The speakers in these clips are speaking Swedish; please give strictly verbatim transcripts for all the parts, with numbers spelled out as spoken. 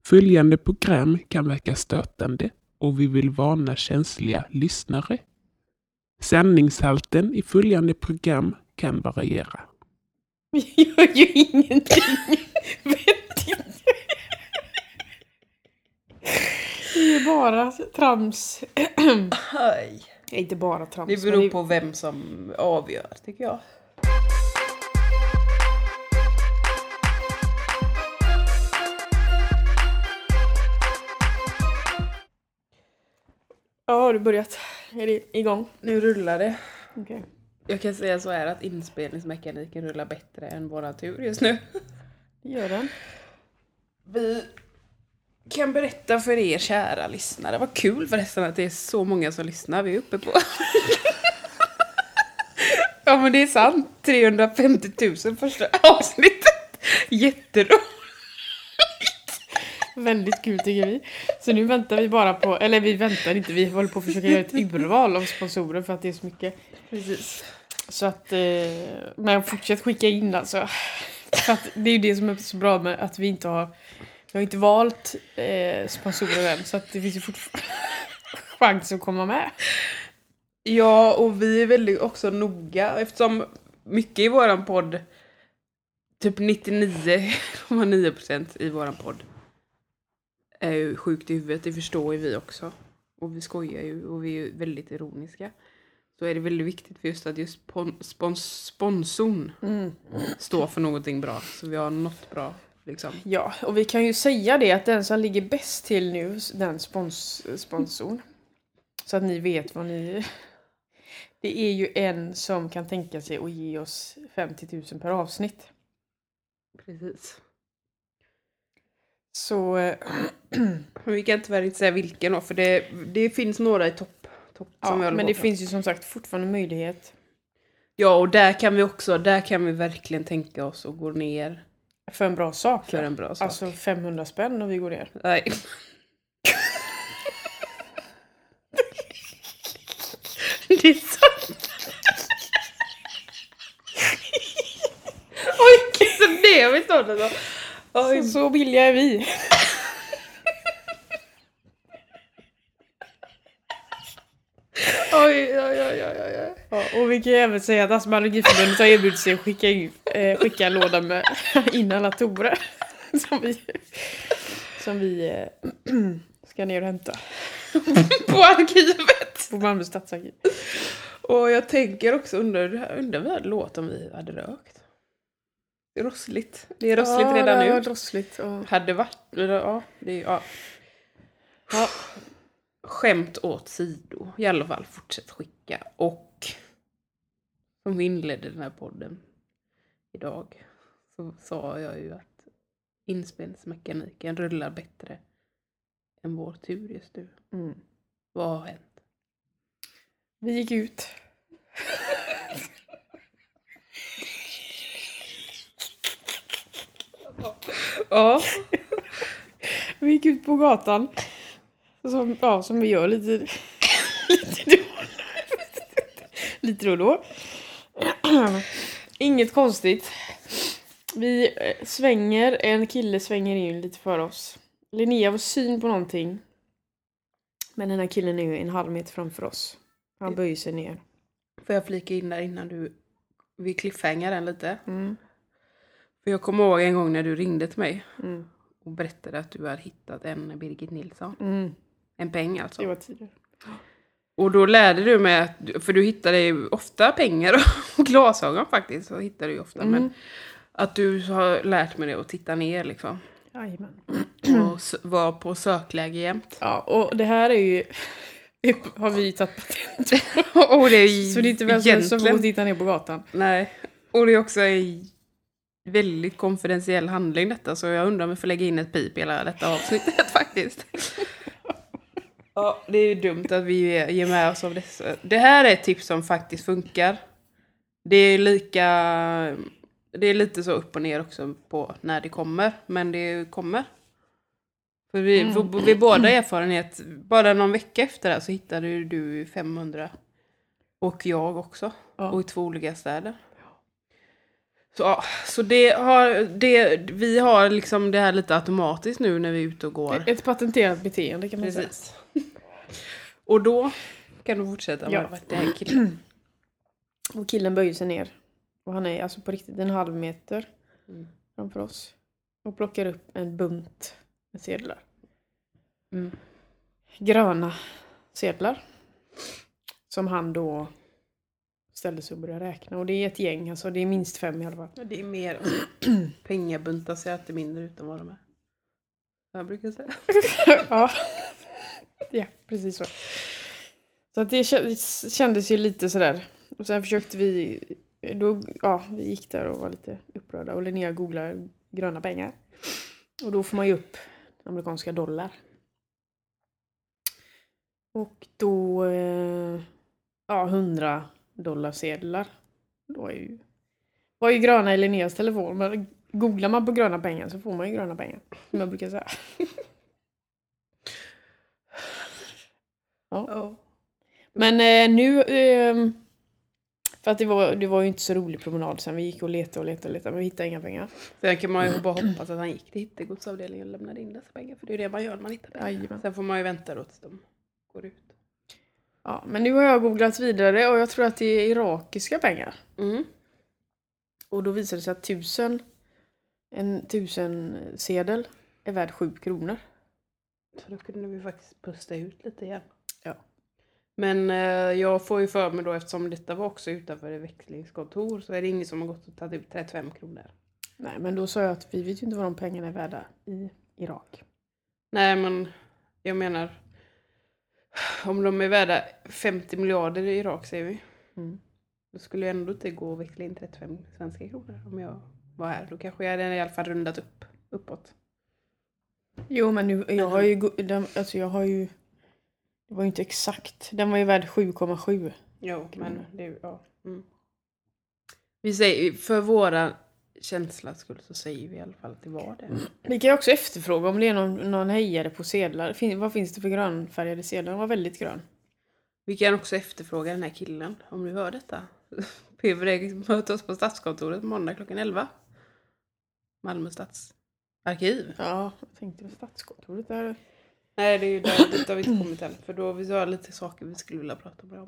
Följande program kan verka stötande och vi vill varna känsliga lyssnare. Sändningshalten i följande program kan variera. Vi gör ju ingenting vettigt. Det är bara trams. Aj. Inte bara trams. Det beror på vem som avgör, tycker jag. Ja, har du börjat? Är det igång? Nu rullar det. Okej. Okay. Jag kan säga så här att inspelningsmekaniken rullar bättre än våran tur just nu. Det gör den. Vi kan berätta för er kära lyssnare. Vad kul förresten att det är så många som lyssnar. Vi är uppe på. Ja, men det är sant. trehundrafemtio tusen första avsnittet. Jätteroligt. Väldigt kul tycker vi. Så nu väntar vi bara på, eller vi väntar inte, vi håller på att försöka göra ett urval av sponsorer för att det är så mycket. Precis. Så att, eh, men fortsätt skicka in alltså. För att det är ju det som är så bra med att vi inte har, vi har inte valt eh, sponsorer än. Så att det finns ju fortfarande chans att komma med. Ja, och vi är väldigt också noga eftersom mycket i våran podd, typ nittionio komma nio procent i våran podd är ju sjukt i huvudet, det förstår ju vi också. Och vi skojar ju och vi är ju väldigt ironiska. Så är det väldigt viktigt för just att just spons- sponsorn mm. står för någonting bra. Så vi har något bra liksom. Ja, och vi kan ju säga det att den som ligger bäst till nu, den spons- sponsorn. Så att ni vet vad ni... Det är ju en som kan tänka sig att ge oss femtio tusen per avsnitt. Precis. Så... Vi kan tyvärr inte säga vilken då, för det, det finns några i topp. topp ja, som men det finns ju som sagt fortfarande möjlighet. Ja, och där kan vi också, där kan vi verkligen tänka oss att gå ner. För en bra sak. För en bra sak. Alltså femhundra spänn om vi går ner. Nej. Det är så... Oj, så det har vi startat då. Oj. Så, så billiga är vi. Oj, oj, oj, oj, oj. Ja, och vi kan ju även säga att Astma- och allergiförbundet har erbjudit sig att skicka, eh, skicka en låda med inhalatorer som vi, som vi eh, ska ner och hämta. På arkivet. På Malmö stadsarkiv. Och jag tänker också under, under vad hade låt om vi hade rökt. Det är rossligt. Det är rossligt ja, redan det nu. Var rossligt. Ja. Hade varit, ja, det är, ja. Ja. Skämt åt sido. I alla fall fortsätt skicka. Och som vi inledde den här podden idag så sa jag ju att inspelningsmekaniken rullar bättre än vår tur just nu. Mm. Vad har hänt? Vi gick ut. Ja. Vi gick ut på gatan. Som, ja, som vi gör lite lite då. Lite då då. Inget konstigt. Vi svänger, en kille svänger in lite för oss. Linnea var syn på någonting. Men den här killen är ju en halv meter framför oss. Han böjer sig ner. Får jag flika in där innan du vi cliffhangar den lite? Mm. För jag kommer ihåg en gång när du ringde till mig. Mm. Och berättade att du hade hittat en Birgit Nilsson. Mm. En peng alltså. Det var tidigare. Och då lärde du mig att, för du hittade ju ofta pengar och glasögon faktiskt. Så hittade du ju ofta. Mm. Men att du har lärt mig det att titta ner liksom. Jajamän. Och var på sökläge jämt. Ja, och det här är ju... har vi tagit patent. Och det är så det är inte vem som helst som får titta ner på gatan. Nej. Och det är också en väldigt konfidentiell handling detta. Så jag undrar om vi får lägga in ett pip i hela detta avsnittet faktiskt. Ja, det är ju dumt att vi ger med oss av dessa. Det här är ett tips som faktiskt funkar. Det är lika... Det är lite så upp och ner också på när det kommer. Men det kommer. För vi, mm. vi båda erfarenhet. Bara någon vecka efter det så hittade du femhundra. Och jag också. Ja. Och i två olika städer. Så, ja, så det har, det, vi har liksom det här lite automatiskt nu när vi är ute och går. Ett patenterat beteende kan man Precis. säga. Och då kan du fortsätta med Ja. vad det här killen. Och killen böjer sig ner. Och han är alltså på riktigt en halv meter Mm. framför oss. Och plockar upp en bunt med sedlar. Mm. Gröna sedlar. Som han då ställde sig och började räkna. Och det är ett gäng, alltså det är minst fem i alla fall. Ja, det är mer alltså, pengabuntar ser alltid mindre ut än vad de är. Jag brukar säga. Ja. Ja, precis så. Så att det kändes ju lite sådär. Och sen försökte vi, då, ja, vi gick där och var lite upprörda. Och Linnea googlade gröna pengar. Och då får man ju upp amerikanska dollar. Och då, eh, ja, hundra dollar sedlar. Då är ju, var ju gröna i Linneas telefon. Men googlar man på gröna pengar så får man ju gröna pengar. Som jag brukar säga. Ja. Ja. Men eh, nu, eh, för att det var, det var ju inte så rolig promenad sen. Vi gick och letade och letade och letade, men vi hittade inga pengar. Sen kan man ju bara hoppas att han gick till hittegodsavdelningen och lämnade in dessa pengar. För det är det man gör när man hittar pengar. Jajamän. Sen får man ju vänta då tills de går ut. Ja, men nu har jag googlat vidare och jag tror att det är irakiska pengar. Mm. Och då visade det sig att tusen, en tusen sedel är värd sju kronor. Så då kunde vi faktiskt pusta ut lite igen. Ja. Men eh, jag får ju för mig då, eftersom detta var också utanför ett växlingskontor, så är det ingen som har gått och tagit ut trettiofem kronor. Nej, men då sa jag att vi vet ju inte vad de pengarna är värda i Irak. Nej, men jag menar, om de är värda femtio miljarder i Irak, säger vi. Mm. Då skulle jag ändå inte gå och växla in trettiofem svenska kronor om jag var här. Då kanske jag hade i alla fall rundat upp, uppåt. Jo, men nu, jag har ju, go- den, alltså jag har ju, det var ju inte exakt, den var ju värd sju komma sju. Jo, men det, ja. Mm. Vi säger, för våra känslas skull så säger vi i alla fall att det var det. Vi kan ju också efterfråga om det är någon, någon hejare på sedlar. Fin, vad finns det för grönfärgade sedlar? Den var väldigt grön. Vi kan också efterfråga den här killen, om du hör detta. P V D möter oss på Stadskontoret måndag klockan elva. Malmö stadsarkiv. Ja, jag tänkte på Stadskontoret där. Nej, det är ju där, dit har vi inte kommit än. För då vi har lite saker vi skulle vilja prata med om.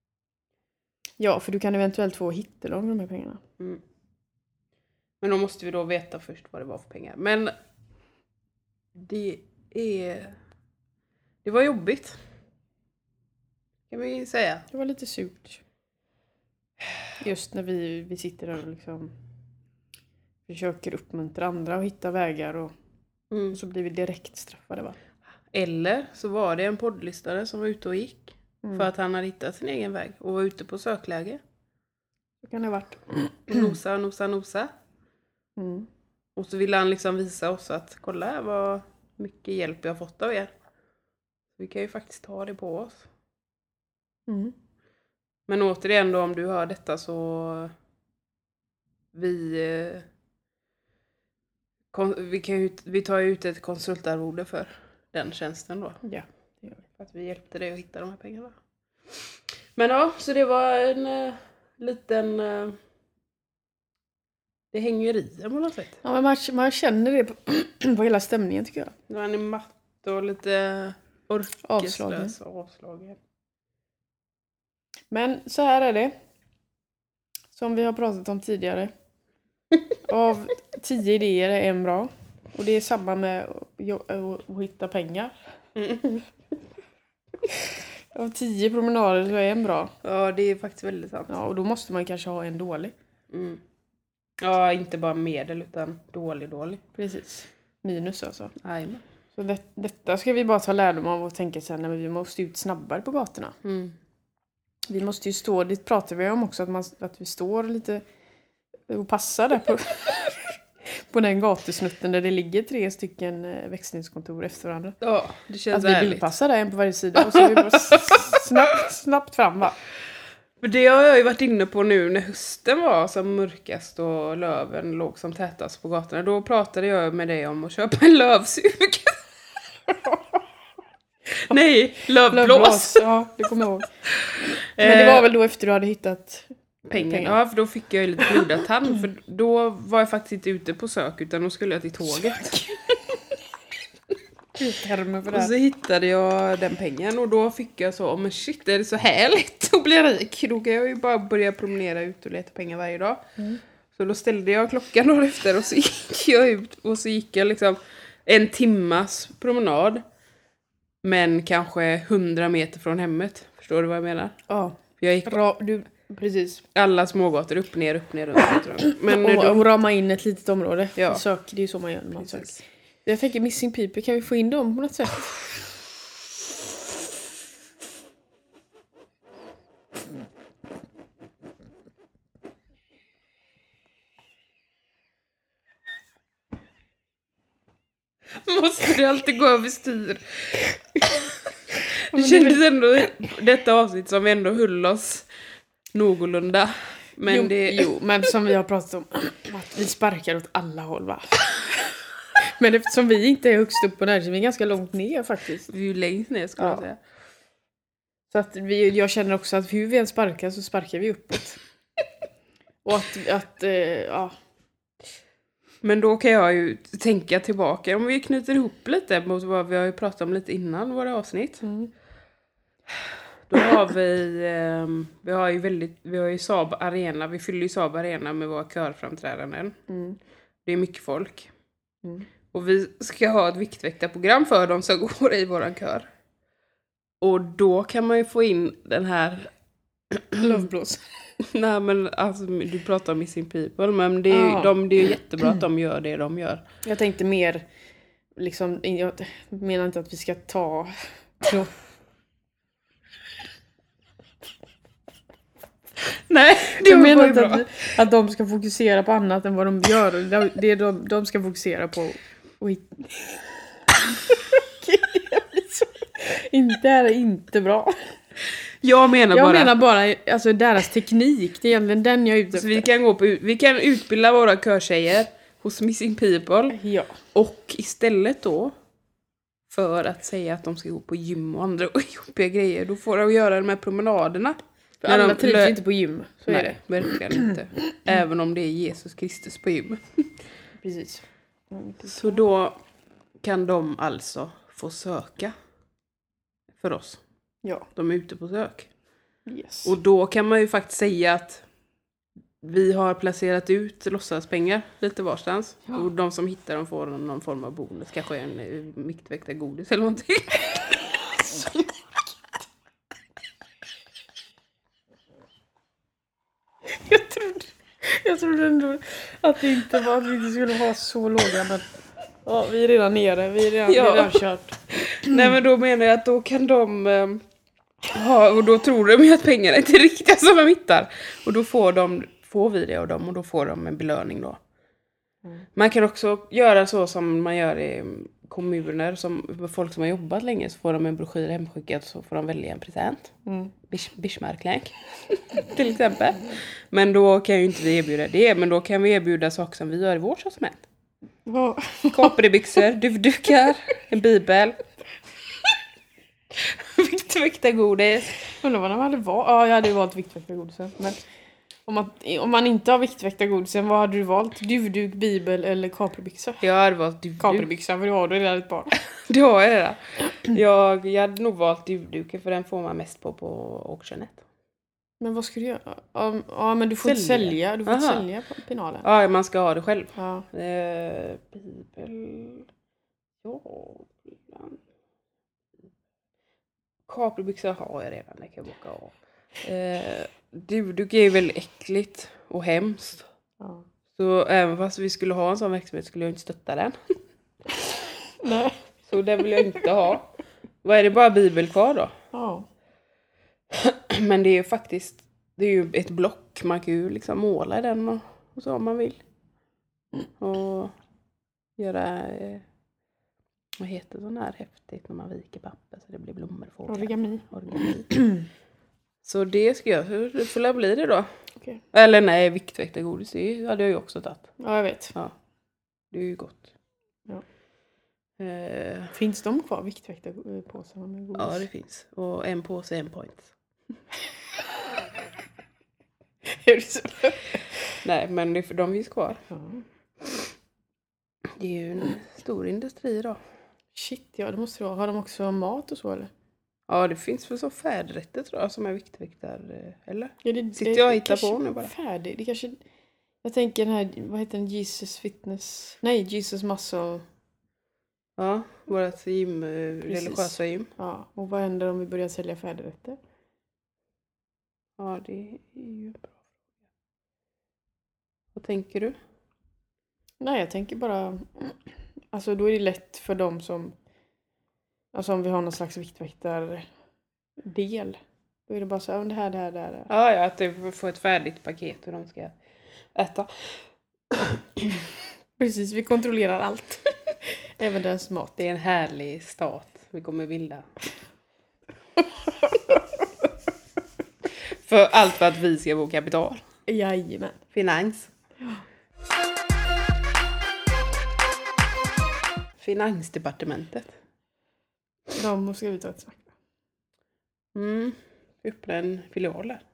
Ja, för du kan eventuellt få hittelån med de här pengarna. Mm. Men då måste vi då veta först vad det var för pengar. Men det är... Det var jobbigt. Kan vi säga. Det var lite surt. Just när vi, vi sitter där och liksom försöker uppmuntra andra och hitta vägar. Och, Mm. och så blir vi direkt straffade, va? Eller så var det en poddlyssnare som var ute och gick. Mm. För att han hade hittat sin egen väg. Och var ute på sökläge. Så kan det ha varit. Nosa, nosa, nosa. Mm. Och så ville han liksom visa oss att kolla här vad mycket hjälp jag har fått av er. Vi kan ju faktiskt ta det på oss. Mm. Men återigen då, om du hör detta så vi eh, kon, vi, kan ju, vi tar ju ut ett konsultarvode för den tjänsten då. Ja, det gör vi. För att vi hjälpte dig att hitta de här pengarna. Men ja, så det var en eh, liten eh, det hänger i på något sätt. Ja, men man, man känner det på, på hela stämningen, tycker jag. Nu är han matt och lite Avslagen. orkeslös och avslagen. Men så här är det. Som vi har pratat om tidigare. Av tio idéer är en bra. Och det är samma med att, att, att hitta pengar. Mm. Av tio promenader så är en bra. Ja, det är faktiskt väldigt sant. Ja, och då måste man kanske ha en dålig. Mm. Ja, inte bara medel utan dålig, dålig. Precis. Minus alltså. Jajamän. Så det, detta ska vi bara ta lärdom av och tänka sen när vi måste ut snabbare på gatorna. Mm. Vi måste ju stå, det pratar vi om också, att, man, att vi står lite och passar där på, på den gatusnutten där det ligger tre stycken växlingskontor efter varandra. Ja, det känns Att vi ärligt. bilpassar där en på varje sida och så är vi bara snabbt, snabbt fram, va? För det har jag ju varit inne på nu när hösten var som mörkast och löven låg som tätast på gatorna. Då pratade jag med dig om att köpa en lövsug. Nej, lövblås. Lövblås, ja, det kommer jag ihåg. Men det var väl då efter du hade hittat pengar. pengar. Ja, för då fick jag ju lite blodad tand. För då var jag faktiskt inte ute på sök, utan då skulle jag till tåget. Termer för det Och här. så hittade jag den pengen och då fick jag så, men shit, är det så här lätt att bli rik? Då kan jag ju bara börja promenera ut och leta pengar varje dag. Mm. Så då ställde jag klockan dagen efter och så gick jag ut och så gick jag liksom en timmas promenad. Men kanske hundra meter från hemmet. Förstår du vad jag menar? Ja, För jag gick bra. Du, precis. alla smågator upp, ner, upp, ner, runt. runt. Men och, då, och rama in ett litet område. Ja. Sök, det är ju så man gör när man söker. precis. Jag tänker missing people, kan vi få in dem på något sätt? Måste det alltid gå över styr? Det kändes ändå detta avsnitt som ändå höll oss någorlunda. Men jo, det... jo, men som vi har pratat om, att vi sparkar åt alla håll, va? Men eftersom vi inte är högst upp på det här, så vi är ganska långt ner faktiskt. Vi är ju längst ner, ska jag Ja. säga. Så att vi, jag känner också att hur vi än sparkar så sparkar vi uppåt. Och att, att eh, ja. Men då kan jag ju tänka tillbaka. Om vi knyter ihop lite mot vad vi har ju pratat om lite innan våra avsnitt. Mm. Då har vi, eh, vi har ju väldigt, vi har ju Saab Arena. Vi fyller ju Saab Arena med våra körframträdanden. Mm. Det är mycket folk. Mm. Och vi ska ha ett viktväktarprogram för dem som går i våran kör. Och då kan man ju få in den här... Loveblås. Nej, men alltså, du pratar om Missing People. Men det är, ju, Ah. de, det är ju jättebra att de gör det de gör. Jag tänkte mer, liksom, jag menar inte att vi ska ta... Nej, det Jag var menar ju inte bra. att, vi, att de ska fokusera på annat än vad de gör. De- Det är de, de ska fokusera på... Oj. Inte är det inte bra. Jag menar Jag bara... menar bara alltså, deras teknik. Det är egentligen den jag är ute Så efter. vi kan, gå på, vi kan utbilda våra körtjejer hos Missing People. Ja. Och istället då, för att säga att de ska gå på gym och andra jobbiga grejer, då får de göra de här promenaderna. För När alla de trivs lö- inte på gym. Så är det. Nej, verkligen inte. Även om det är Jesus Kristus på gym. Precis. Så då kan de alltså få söka för oss. Ja. De är ute på sök. Yes. Och då kan man ju faktiskt säga att vi har placerat ut låtsaspengar lite varstans. Ja. Och de som hittar dem får någon form av bonus. Kanske en eh, viktväktargodis eller någonting. Jag trodde, jag trodde ändå att det inte var att vi inte skulle ha så låga, men ja, vi är redan nere, vi är redan, Ja. vi är redan kört. Nej, men då menar jag att då kan de eh, ha, och då tror de ju att pengarna är inte riktiga som de hittar. Och då får, de, får vi det av dem och då får de en belöning då. Mm. Man kan också göra så som man gör i kommuner, som folk som har jobbat länge, så får de en broschyr hemskickad, så får de välja en present. Mm. Bish- Bismarck till exempel. Men då kan ju inte vi erbjuda det, men då kan vi erbjuda saker som vi gör i vårt sortiment. Ja. Kaprebyxor, duvdukar, en bibel. Viktväktargodis. Undrar vad de hade valt. Ja, jag hade ju valt viktväktargodisen. Men om man, om man inte har viktväktargodisen, vad hade du valt? Duvduk, bibel eller kaprebyxa? Jag hade valt duvduk. Kaprebyxa, för du har du redan ett barn. Det har jag redan. Jag, jag hade nog valt duvduken, för den får man mest på på auktionet. Men vad ska du göra? Ja, ja men du får inte Sälja. sälja. Du får inte Aha. sälja på pinalen. Ja, man ska ha det själv. Ja. Eh, bibel... Ja... ibland. Kaprebyxor har jag redan, det kan jag boka av. Eh, duvduk är ju väldigt äckligt och hemskt. Ja. Så även fast vi skulle ha en sån verksamhet skulle jag inte stötta den. Nej. Så det vill jag inte ha. Vad är det, bara bibel kvar då? Ja. Men det är ju faktiskt, det är ju ett block. Man kan ju liksom måla i den och, och så om man vill. Och göra, eh, vad heter sån här häftigt när man viker papper så det blir blommor på. Origami. Origami. Så det ska jag, hur det får bli det då? Okej. Eller nej, viktväktargodis, det hade jag ju också tagit. Ja, jag vet. Ja, det är ju gott. Ja. Eh, Finns de kvar, viktväktarpåsarna med godis? ja, det finns. Och en påse, en point. Är det så? Nej, men det, de finns kvar. Ja. Det är ju en stor industri idag. Shit, ja det måste det vara. Har de också mat och så eller? Ja, det finns väl så färdigrätter tror jag som är viktväktar, eller? Ja, det, Sitter jag och hittar kanske på nu bara? Färdig. Det kanske... Jag tänker den här, vad heter den? Jesus Fitness? Nej, Jesus Muscle. Ja, vårt gym, religiösa gym. Ja, och vad händer om vi börjar sälja färdigrätter? Ja, det är ju bra. Vad tänker du? Nej, jag tänker bara... Alltså då är det lätt för dem som... Alltså om vi har någon slags viktväktardel. Då är det bara så här, det här, det här, det här. Det här. Ja, ja, att du får ett färdigt paket hur de ska äta. Precis, vi kontrollerar allt. Även deras mat. Det är en härlig stat vi kommer bilda. För allt för att vi ska få kapital. Jajamän. Finans. Finansdepartementet. De måste vi ta ett snack. Mm. Öppna en filial där.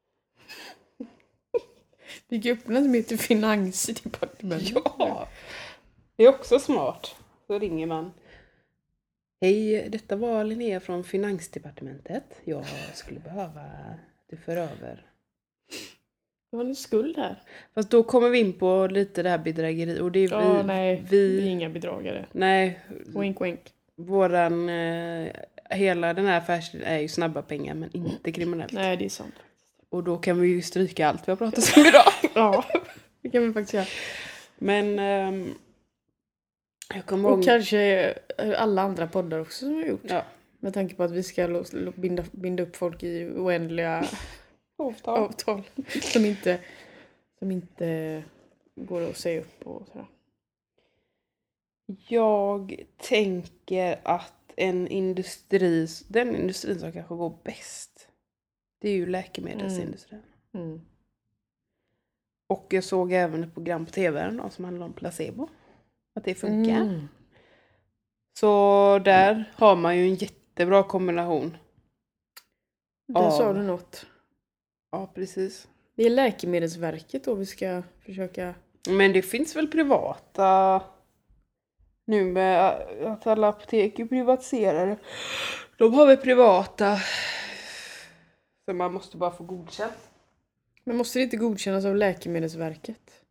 Vi kan öppna som heter Finansdepartementet. Ja. Det är också smart. Så ringer man. Hej, detta var Linnea från Finansdepartementet. Jag skulle behöva att du för över. Du har en skuld här. Fast då kommer vi in på lite det här bedrägeri. Och det är vi, Ja, nej. vi, Vi är inga bedragare. Nej. Wink, wink. Våran, eh, hela den här affärsen är ju snabba pengar men inte kriminellt. Nej, det är sant. Och då kan vi ju stryka allt vi har pratat om idag. Ja, det kan vi faktiskt göra. Men ehm, jag kommer Och ihåg... kanske alla andra poddar också som vi har gjort. Ja. Med tanke på att vi ska lo- lo- binda, binda upp folk i oändliga Avtal. avtal. Som inte, som inte går att säga upp och sådär. Jag tänker att en industri, den industrin som kanske går bäst, det är ju läkemedelsindustrin. Mm. Och jag såg även ett program på tv då, som handlar om placebo. Att det funkar. Mm. Så där har man ju en jättebra kombination. Där Ja. sa du något. Ja, precis. Det är Läkemedelsverket då vi ska försöka... Men det finns väl privata... Nu med att alla apotek är privatiserade. De har väl privata... Så man måste bara få godkänt. Men måste det inte godkännas av Läkemedelsverket?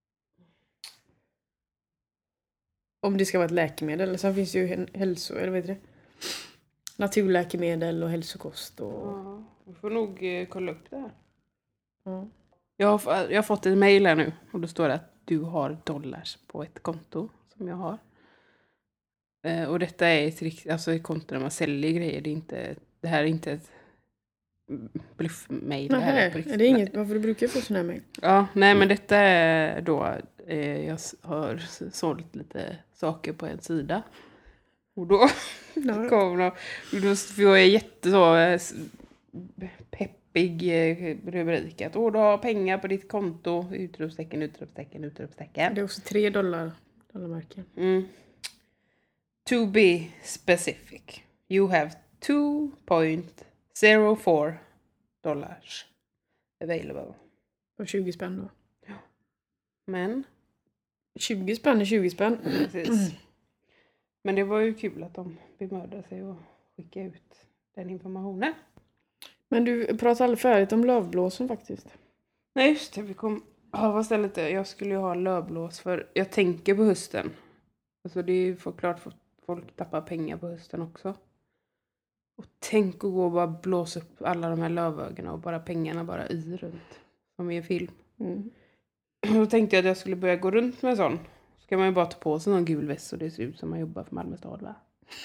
Om det ska vara ett läkemedel. Sen finns det ju en hälso... Eller vad heter det? Naturläkemedel och hälsokost och... Ja, vi får nog eh, kolla upp det här. Ja. Jag har, jag har fått ett mejl här nu. Och då står det att du har dollars på ett konto som jag har. Eh, och detta är ett, rikt- alltså ett konto där man säljer grejer. Det, är inte, det här är inte ett bluff-mejl. Det här är, på Nej, riktigt. det är inget... Varför du brukar få sån här mejl? Ja, nej men detta är då, eh, jag s- har s- sålt lite saker på en sida. Och då Ja. kom de, och då får jag jätte så eh, s- peppig eh, rubrik att åh, du har pengar på ditt konto, utropstecken, utropstecken, utropstecken. Det är också tre dollar, dollarmärken. Mm. To be specific, you have two point zero four dollars available. Och tjugo spänn då. Men tjugo spänn är tjugo spänn. precis. Men det var ju kul att de bemödade sig och skicka ut den informationen. Men du pratar aldrig färdigt om lövblåsen faktiskt. Nej just det, vi kom... Ja, vad stället det? Jag skulle ju ha en lövblås för jag tänker på hösten. Alltså det är ju för klart för folk tappar pengar på hösten också. Och tänk att gå och bara blåsa upp alla de här lövögonen och bara pengarna bara i runt. Som i en film. Mm. Och då tänkte jag att jag skulle börja gå runt med en sån. Så kan man ju bara ta på sig någon gul väst och det ser ut som man jobbar för Malmö stad, va?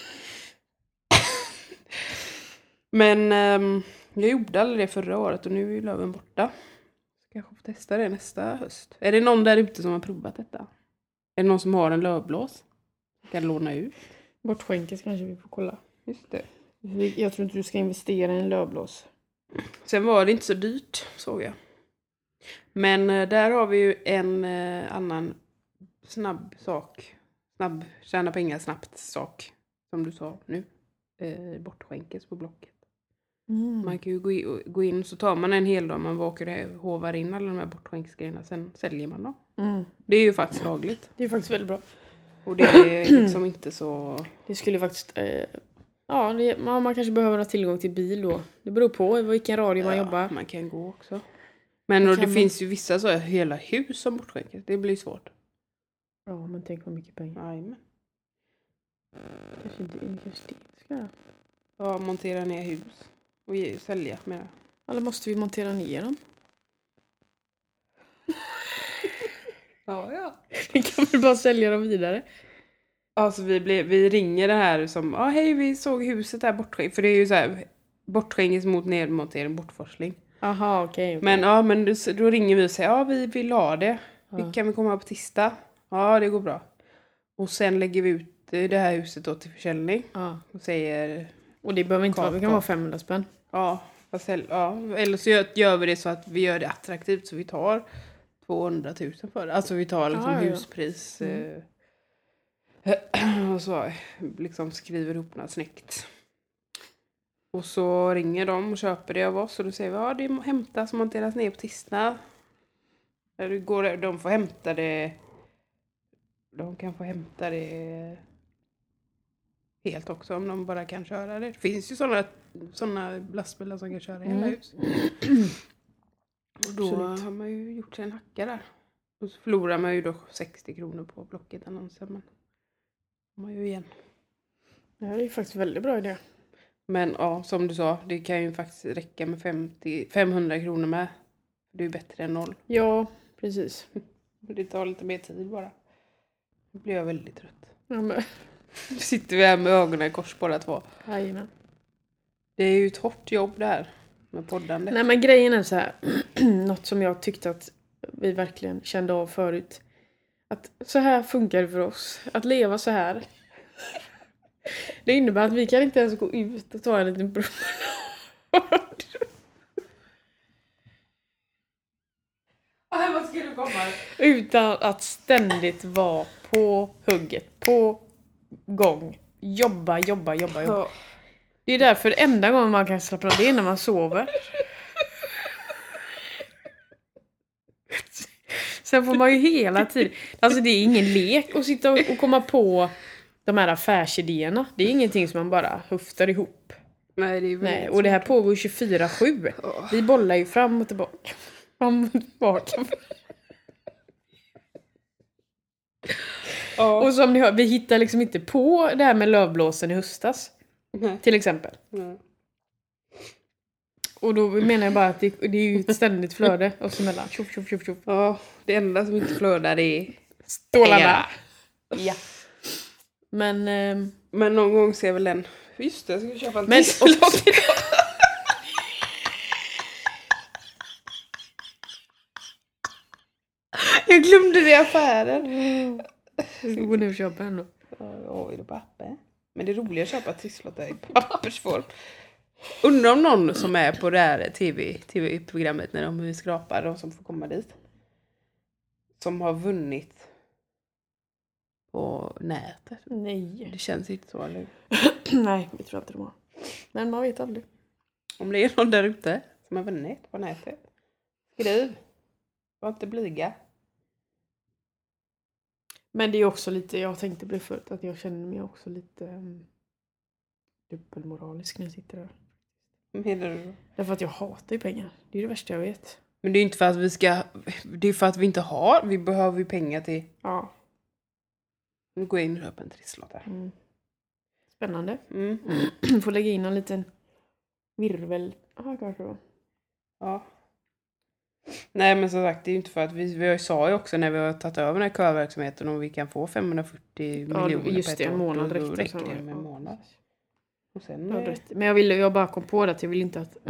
Men um, jag gjorde aldrig det förra året och nu är ju löven borta. Så kanske får testa det nästa höst. Är det någon där ute som har provat detta? Är det någon som har en lövblås? Kan låna ut? Bortskänkes kanske vi får kolla. Just det. Jag tror inte du ska investera i en lövblås. Sen var det inte så dyrt, såg jag. Men eh, där har vi ju en eh, annan snabb sak. Snabb, tjäna pengar snabbt sak. Som du sa nu. Eh, bortskänkes på Blocket. Mm. Man kan ju gå in, gå in så tar man en hel dag. Man åker och hovar in alla de här bortskänksgrejerna. Sen säljer man dem. Mm. Det är ju faktiskt lagligt. Det är faktiskt väldigt bra. Och det är liksom inte så... Det skulle faktiskt... Eh, ja, det, man, man kanske behöver ha tillgång till bil då. Det beror på vilken radio man Ja, jobbar. man kan gå också. Men Det och det kan finns ju vissa så här, hela hus som bortskänker. Det blir svårt. Ja, men tänk vad mycket pengar. Jajamän. Kanske inte, kanske det ska jag. Ja, montera ner hus. Och ge, sälja med. Eller måste vi montera ner dem? Ja, ja. Vi kan väl bara sälja dem vidare. Alltså vi, blir, vi ringer det här som, ja ah, hej vi såg huset där bortskänk. För det är ju så här, bortskänkes mot nedmontering, bortforsling. Aha, okej. Okay, Men ja, men då, då ringer vi och säger, ja vi vill ha det. Ja. Kan vi komma på tisdag? Ja, det går bra. Och sen lägger vi ut det här huset då till försäljning. Ja. Och säger, Och det behöver inte vara, det kan Kaka. vara femhundra spänn. ja, fast, hell- ja, eller så gör, gör vi det så att vi gör det attraktivt så vi tar tvåhundratusen för det. Alltså vi tar liksom Ja, ja. huspris. Mm. Eh, och så liksom skriver ihop något snyggt. Och så ringer de och köper det av oss. Och då säger vi, ja det hämtas och monteras ner på tisdag. Eller går, de får hämta det. De kan få hämta det helt också om de bara kan köra det. Det finns ju sådana, sådana lastbilar som kan köra i hela Mm. hus. Och då Absolut. har man ju gjort sig en hacka där. Och så förlorar man ju då sextio kronor på Blocket-annonsen. Men får man ju igen. Det här är ju faktiskt väldigt bra idé. Men ja, som du sa, det kan ju faktiskt räcka med femtio, femhundra kronor med. Det är ju bättre än noll. Ja, precis. Det tar lite mer tid bara. Då blir jag väldigt trött. Ja, men, Nu sitter vi här med ögonen i kors båda två. jajamän. Det är ju ett hårt jobb det här med poddande. Nej, men grejen är så här. Något som jag tyckte att vi verkligen kände av förut. Att så här funkar det för oss. Att leva så här. Det innebär att vi kan inte ens gå ut och ta en liten promenad. Ah, vad ska du komma? Utan att ständigt vara på hugget. På gång. Jobba, jobba, jobba, jobba. Ja. Det är därför enda gången man kan slappna av det är när man sover. Sen får man ju hela tiden... Alltså det är ingen lek att sitta och, och komma på de här affärsidéerna. Det är ingenting som man bara höftar ihop. Nej, det är Nej, och det här pågår tjugofyra sju. Oh. Vi bollar ju fram och tillbaka. Fram och tillbaka. Ja. Och som ni hör, vi hittar liksom inte på det här med lövblåsen i höstas. Nej. Till exempel. Nej. Och då menar jag bara att det, det är ju ett ständigt flöde oss emellan. Tjoff, tjoff, tjoff, tjoff. Ja, det enda som inte flödar är Stålarna. Ja. Men... ehm, Men någon gång ser väl den. Just det, jag ska köpa en Men tisselott idag. Jag glömde det i affären. Vi ska gå ner och köpa en då. Ja, är det papper? Men det är roligare att köpa trisslotter i pappersform. Undrar om någon som är på det här tv, tv-programmet när de skrapar, de som får komma dit. Som har vunnit på nätet. Nej. Det känns inte så, eller? Nej, vi tror inte de har. Men man vet aldrig. Om det är någon där ute som har vunnit på nätet. Skriv. Var inte blyga. Men det är också lite, jag tänkte bli förut att jag känner mig också lite um, dubbelmoralisk när jag sitter där. Menar du? Därför att jag hatar ju pengar. Det är det värsta jag vet. Men det är inte för att vi ska... Det är för att vi inte har. Vi behöver ju pengar till... Ja. Nu går jag in och köper en trisslott här. Mm. Spännande. Mm. Får lägga in en liten virvel. Ja, kanske då. Ja. Nej, men som sagt, det är ju inte för att vi, vi sa ju också när vi har tagit över den här körverksamheten och vi kan få femhundrafyrtio Ja, miljoner just på ett det, en år, månad då, då räckte, räcker så. det med en månad. Och sen... Ja, eh, rätt. Men jag, ville, jag bara kom på det att jag vill inte att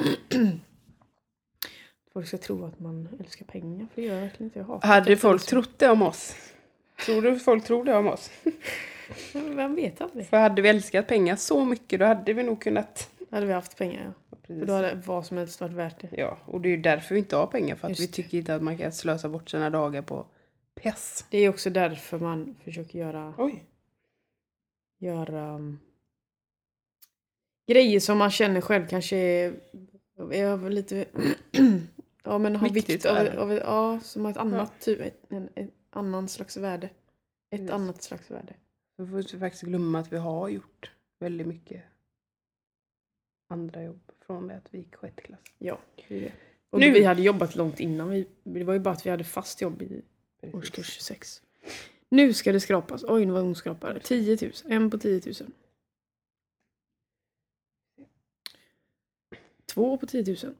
folk ska tro att man älskar pengar. För det gör jag verkligen inte. Jag hatar hade folk kapitalism. trott det om oss? Tror du folk tror det om oss? Men vem vet aldrig. För hade vi älskat pengar så mycket, då hade vi nog kunnat... Hade vi haft pengar, ja. För Precis. då hade vad som helst varit värt det. Ja, och det är ju därför vi inte har pengar. För att Just vi det. tycker inte att man kan slösa bort sina dagar på pess. Det är också därför man försöker göra, Oj. göra um, grejer som man känner själv kanske är, är lite ja men har Viktigt vikt av, värde. av, ja, som har ett annat typ ett, en, en annan slags värde. Ett Yes. annat slags värde. Vi får inte faktiskt glömma att vi har gjort väldigt mycket andra jobb från det att vi gick sjätteklass. Ja, det är det. Och Nu- vi hade jobbat långt innan. Vi, det var ju bara att vi hade fast jobb i årskurs sex. Nu ska det skrapas. Oj, nu var hon skrapade. tio tusen. En på tio tusen. Två på tio tusen.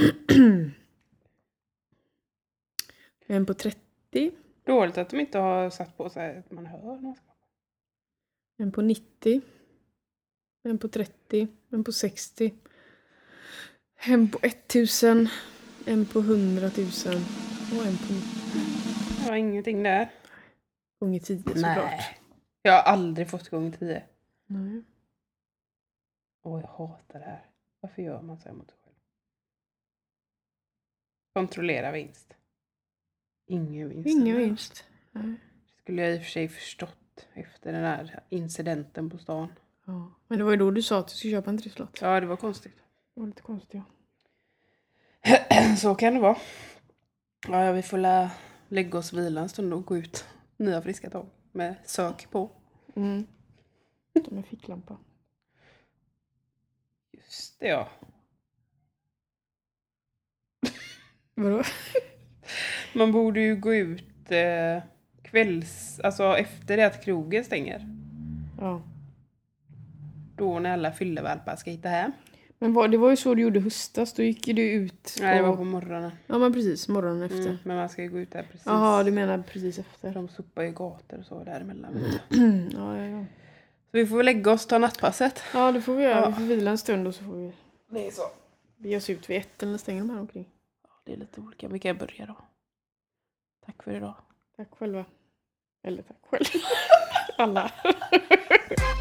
En på trettio. Dåligt att de inte har satt på sig att man hör någon skapa. En på nittio. En på trettio. En på sextio. En på tusen. En på hundratusen. Och en på nittio. Jag har ingenting där. Gånger tio såklart. Jag har aldrig fått gång tio. Nej. Åh, jag hatar det här. Varför gör man så här mot sig själv? Kontrollera vinst. Ingen vinst. Ingen vinst. Nej. Skulle jag i och för sig förstått efter den här incidenten på stan. Ja. Men det var ju då du sa att du skulle köpa en trisslott. Ja, det var konstigt. Det var lite konstigt, ja. Så kan det vara. Ja, vi får lä- lägga oss vila en stund och gå ut nya friska tag med sök på. Mm. De är ficklampa. Just det, ja. Vadå? Man borde ju gå ut eh, kvälls... Alltså efter det att krogen stänger. Ja. Då när alla fyllevalpar ska hitta hem. Men vad, det var ju så du gjorde höstas. Då gick ju du ut på... Nej, det var på morgonen. Ja, men precis. Morgonen efter. Mm, men man ska ju gå ut där precis. Jaha, du menar precis efter. De sopar ju gator och så däremellan. Ja, ja, ja. Så vi får lägga oss och ta nattpasset. Ja, det får vi göra. Ja. Vi får vila en stund och så får vi Det är så. bege oss ut vid ett eller stänger de här omkring. Ja, det är lite olika. Vi kan börja då. Tack för idag. Tack själva. Eller tack själv. Alla.